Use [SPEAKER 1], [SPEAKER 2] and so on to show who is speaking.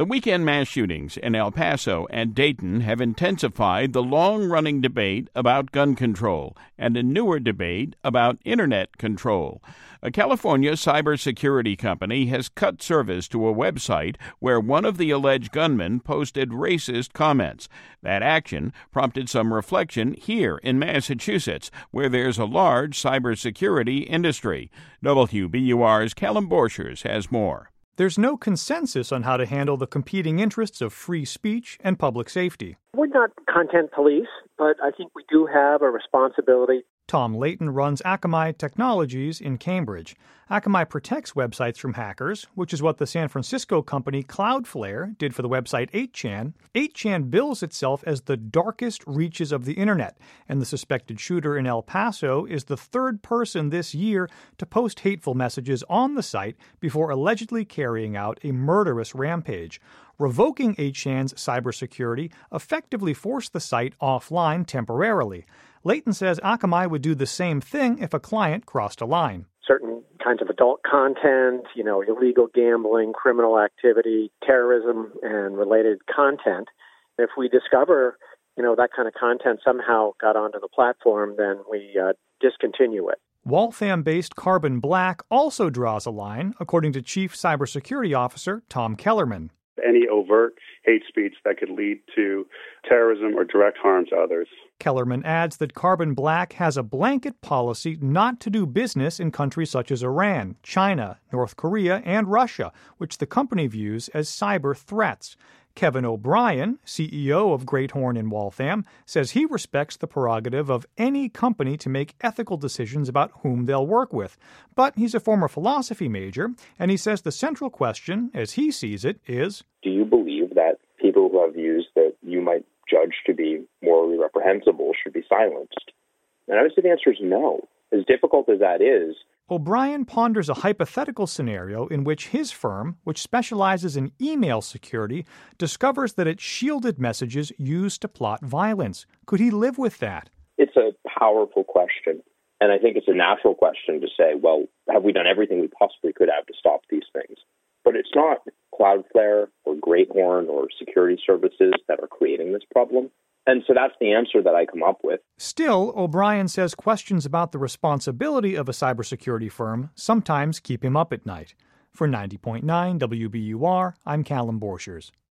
[SPEAKER 1] The weekend mass shootings in El Paso and Dayton have intensified the long-running debate about gun control and a newer debate about Internet control. A California cybersecurity company has cut service to a website where one of the alleged gunmen posted racist comments. That action prompted some reflection here in Massachusetts, where there's a large cybersecurity industry. WBUR's Callum Borchers has more.
[SPEAKER 2] There's no consensus on how to handle the competing interests of free speech and public safety.
[SPEAKER 3] We're not content police, but I think we do have a responsibility.
[SPEAKER 2] Tom Layton runs Akamai Technologies in Cambridge. Akamai protects websites from hackers, which is what the San Francisco company Cloudflare did for the website 8chan. 8chan bills itself as the darkest reaches of the internet, and the suspected shooter in El Paso is the third person this year to post hateful messages on the site before allegedly carrying out a murderous rampage. Revoking 8chan's cybersecurity effectively forced the site offline temporarily. Layton says Akamai would do the same thing if a client crossed a line.
[SPEAKER 3] Certain kinds of adult content, illegal gambling, criminal activity, terrorism, and related content. If we discover, that kind of content somehow got onto the platform, then we discontinue it.
[SPEAKER 2] Waltham-based Carbon Black also draws a line, according to Chief Cybersecurity Officer Tom Kellerman.
[SPEAKER 4] Any overt hate speech that could lead to terrorism or direct harm to others.
[SPEAKER 2] Kellerman adds that Carbon Black has a blanket policy not to do business in countries such as Iran, China, North Korea, and Russia, which the company views as cyber threats. Kevin O'Brien, CEO of Great Horn in Waltham, says he respects the prerogative of any company to make ethical decisions about whom they'll work with. But he's a former philosophy major, and he says the central question, as he sees it, is,
[SPEAKER 5] do you believe that people who have views that you might judge to be morally reprehensible should be silenced? And I would say the answer is no. As difficult as that is,
[SPEAKER 2] O'Brien ponders a hypothetical scenario in which his firm, which specializes in email security, discovers that it's shielded messages used to plot violence. Could he live with that?
[SPEAKER 5] It's a powerful question. And I think it's a natural question to say, well, have we done everything we possibly could have to stop these things? But it's not Cloudflare or Great Horn or security services that are creating this problem. And so that's the answer that I come up with.
[SPEAKER 2] Still, O'Brien says questions about the responsibility of a cybersecurity firm sometimes keep him up at night. For 90.9 WBUR, I'm Callum Borchers.